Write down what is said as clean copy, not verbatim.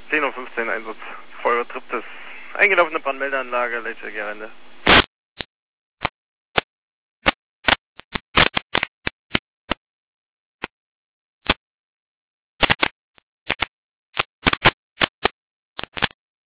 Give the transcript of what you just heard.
10:15 Uhr Einsatz. Feuerwehr Triptis. Eingelaufene Brandmeldeanlage, Leitstelle Gerende.